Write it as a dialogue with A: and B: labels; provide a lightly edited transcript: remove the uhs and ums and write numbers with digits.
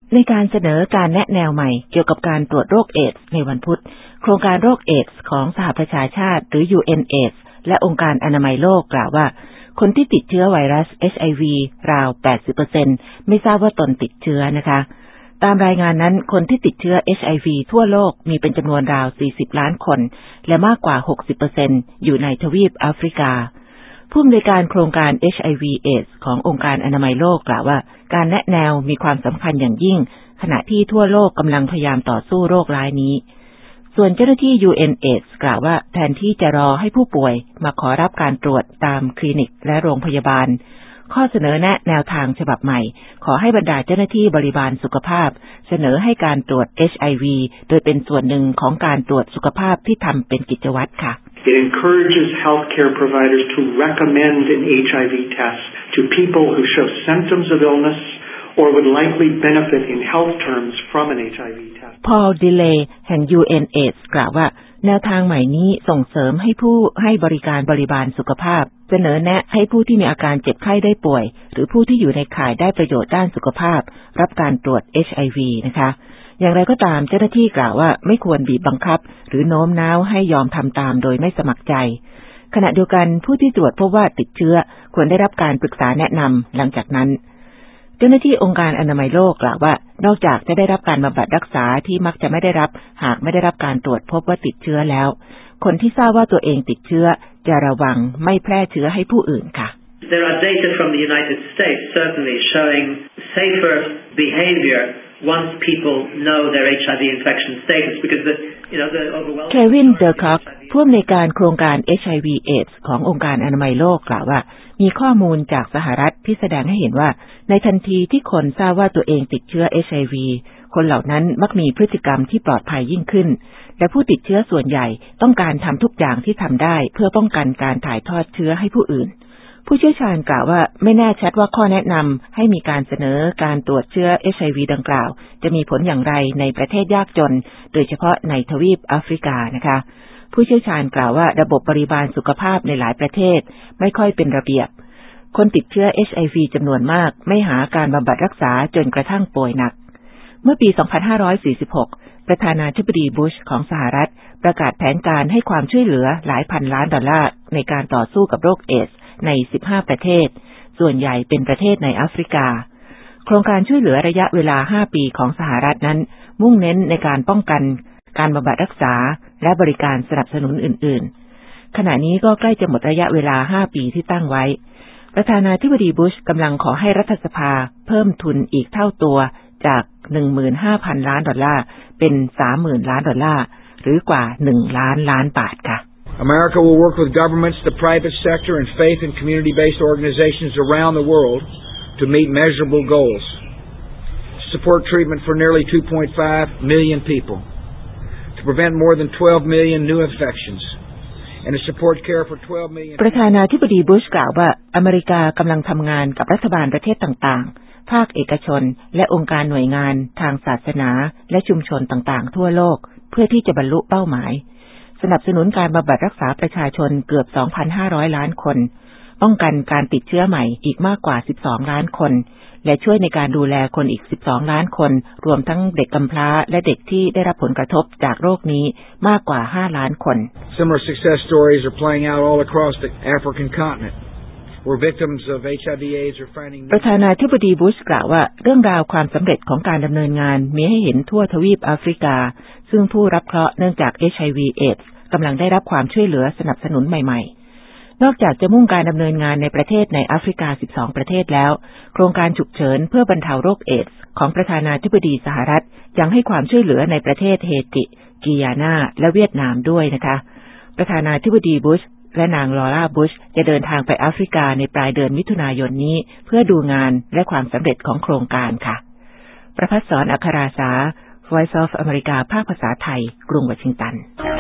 A: ในการเสนอการแนะแนวใหม่เกี่ยวกับการตรวจโรคเอดส์ในวันพุธโครงการโรคเอดส์ของสหประชาชาติหรือ UNAIDS และองค์การอนามัยโลกกล่าวว่าคนที่ติดเชื้อไวรัส HIV ราว 80% ไม่ทราบว่าตนติดเชื้อนะคะตามรายงานนั้นคนที่ติดเชื้อ HIV ทั่วโลกมีเป็นจำนวนราว40ล้านคนและมากกว่า 60% อยู่ในทวีปแอฟริกาผู้อำนวยการโครงการ HIV/AIDS ขององค์การอนามัยโลกกล่าวว่าการแนะแนวมีความสำคัญอย่างยิ่งขณะที่ทั่วโลกกำลังพยายามต่อสู้โรคร้ายนี้ส่วนเจ้าหน้าที่ UNAIDS กล่าวว่าแทนที่จะรอให้ผู้ป่วยมาขอรับการตรวจตามคลินิกและโรงพยาบาลข้อเสนอแนะแนวทางฉบับใหม่ขอให้บรรดาเจ้าหน้าที่บริบาลสุขภาพเสนอให้การตรวจ HIV โดยเป็นส่วนหนึ่งของการตรวจสุขภาพที่ทำเป็นกิจวัตรค่ะ
B: It encourages healthcare providers to recommend an HIV test to people who show symptoms of illness or would likely benefit in health terms from an HIV test.
A: Paul Delay แห่ง UNAIDS กล่าวว่าแนวทางใหม่นี้ส่งเสริมให้ผู้ให้บริการบริบาลสุขภาพเสนอแนะให้ผู้ที่มีอาการเจ็บไข้ได้ป่วยหรือผู้ที่อยู่ในข่ายได้ประโยชน์ด้านสุขภาพรับการตรวจ HIV นะคะอย่างไรก็ตามเจ้าหน้าที่กล่าวว่าไม่ควรบีบบังคับหรือโน้มน้าวให้ยอมทำตามโดยไม่สมัครใจขณะเดียวกันผู้ที่ตรวจพบว่าติดเชื้อควรได้รับการปรึกษาแนะนำหลังจากนั้นเจ้าหน้าที่องค์การอนามัยโลกกล่าวว่านอกจากจะได้รับการบำบัดรักษาที่มักจะไม่ได้รับหากไม่ได้รับการตรวจพบว่าติดเชื้อแล้วคนที่ทราบว่าตัวเองติดเชื้อจะระวังไม่แพร่เชื้อให้ผู้อื่นค่ะ
C: There are data from the United States certainly showing safer behavior once people know their HIV infection status because the overwhelming
A: Kevin Durcock ผู้อำนวยการโครงการ HIV/AIDS ขององค์การอนามัยโลกกล่าวว่ามีข้อมูลจากสหรัฐที่แสดงให้เห็นว่าในทันทีที่คนทราบว่าตัวเองติดเชื้อ HIV คนเหล่านั้นมักมีพฤติกรรมที่ปลอดภัยยิ่งขึ้นและผู้ติดเชื้อส่วนใหญ่ต้องการทำทุกอย่างที่ทำได้เพื่อป้องกันการถ่ายทอดเชื้อให้ผู้อื่นผู้เชี่ยวชาญกล่าวว่าไม่แน่ชัดว่าข้อแนะนำให้มีการเสนอการตรวจเชื้อ HIV ดังกล่าวจะมีผลอย่างไรในประเทศยากจนโดยเฉพาะในทวีปแอฟริกานะคะผู้เชี่ยวชาญกล่าวว่าระบบบริบาลสุขภาพในหลายประเทศไม่ค่อยเป็นระเบียบคนติดเชื้อ HIV จำนวนมากไม่หาการบำบัดรักษาจนกระทั่งป่วยหนักเมื่อปี 2546 ประธานาธิบดีบุชของสหรัฐประกาศแผนการให้ความช่วยเหลือหลายพันล้านดอลลาร์ในการต่อสู้กับโรคเอดส์ใน15ประเทศส่วนใหญ่เป็นประเทศในแอฟริกาโครงการช่วยเหลือระยะเวลา5ปีของสหรัฐนั้นมุ่งเน้นในการป้องกันการบำบัดรักษาและบริการสนับสนุนอื่นๆขณะนี้ก็ใกล้จะหมดระยะเวลา5ปีที่ตั้งไว้ประธานาธิบดีบุชกำลังขอให้รัฐสภาเพิ่มทุนอีกเท่าตัวจาก 15,000 ล้านดอลลาร์เป็น 30,000 ล้านดอลลาร์หรือกว่า1ล้านล้านบาทค่ะ
D: America will work with governments, the private sector, and faith and community-based organizations around the world to meet measurable goals. Support treatment for nearly 2.5 million people, to prevent more than 12 million new infections, and to support care for 12 million.
A: ประธานาธิบดีบุชกล่าวว่าอเมริกากำลังทำงานกับรัฐบาลประเทศต่างๆภาคเอกชนและองค์การหน่วยงานทางศาสนาและชุมชนต่างๆทั่วโลกเพื่อที่จะบรรลุเป้าหมายสนับสนุนการบำบัดรักษาประชาชนเกือบ 2,500 ล้านคนป้องกันการติดเชื้อใหม่อีกมากกว่า12ล้านคนและช่วยในการดูแลคนอีก12ล้านคนรวมทั้งเด็กกำพร้าและเด็กที่ได้รับผลกระทบจากโรคนี้มากกว่า5ล้านคน
D: Similar success stories are playing out all across the African continent where victims of HIV/AIDS are finding
A: ประธานาธิบดีบุชกล่าวว่าเรื่องราวความสำเร็จของการดำเนินงานมีให้เห็นทั่วทวีปแอฟริกาซึ่งผู้รับเคราะห์เนื่องจาก HIV/AIDS กำลังได้รับความช่วยเหลือสนับสนุนใหม่ๆนอกจากจะมุ่งการดำเนินงานในประเทศในแอฟริกา12ประเทศแล้วโครงการฉุกเฉินเพื่อบรรเทาโรคเอดส์ของประธานาธิบดีสหรัฐยังให้ความช่วยเหลือในประเทศเฮติกิยานาและเวียดนามด้วยนะคะประธานาธิบดีบุชและนางลอร่าบุชจะเดินทางไปแอฟริกาในปลายเดือนมิถุนายนนี้เพื่อดูงานและความสำเร็จของโครงการค่ะประภัสสร อัคราสา Voice of America ภาคภาษาไทยกรุงวอชิงตัน